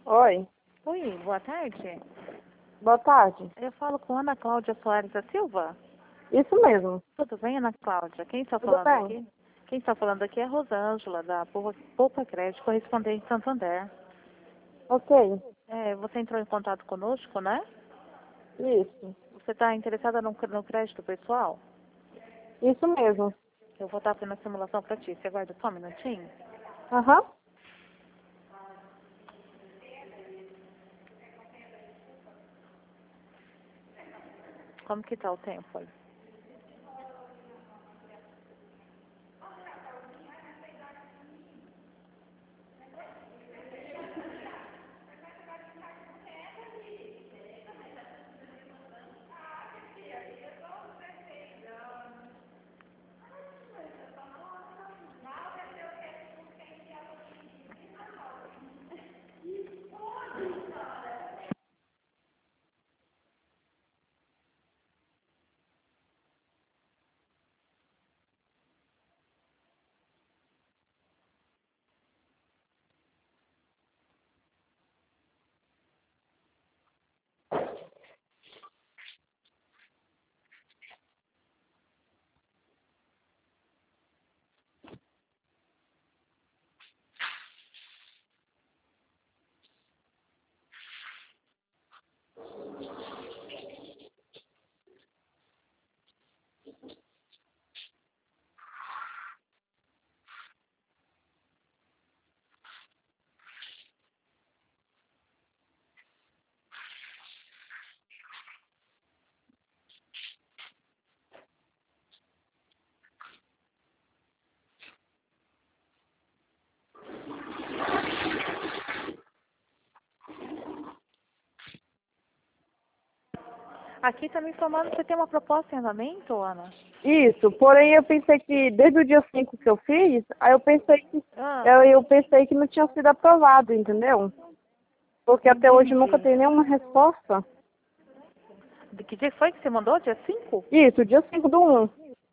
Oi, Oi, boa tarde. boa tarde. Eu falo com Ana Cláudia Soares da Silva. Isso mesmo. Tudo bem, Ana Cláudia? Tudo bem? Quem está falando aqui é a Rosângela, da Poupa Crédito, correspondente Santander. Ok, Você entrou em contato conosco, né? isso. Você está interessada no crédito pessoal? Isso mesmo. Eu vou estar fazendo a simulação para ti. Você aguarda só um minutinho? Aham. Como que tá o tempo aí? Aqui está me informando que você tem uma proposta em andamento, Ana? Isso, porém eu pensei que desde o dia 5 que eu fiz, aí eu pensei que Ah, eu pensei que não tinha sido aprovado, entendeu? Porque até hoje nunca entendi. tem nenhuma resposta. De que dia foi que você mandou? Dia 5? Isso, dia 5/1.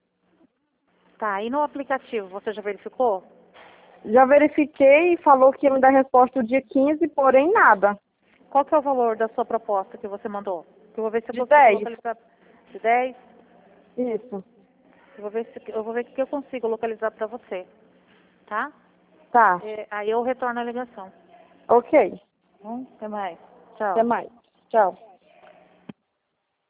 Tá, e no aplicativo, você já verificou? Já verifiquei e falou que ia me dar resposta o dia 15, porém nada. Qual que é o valor da sua proposta que você mandou? Eu vou ver se eu De consigo 10. localizar de 10. Isso. Eu vou ver o que eu consigo localizar para você, tá? Tá. Aí eu retorno a ligação. Ok. Até mais. Até Tchau. mais. Tchau.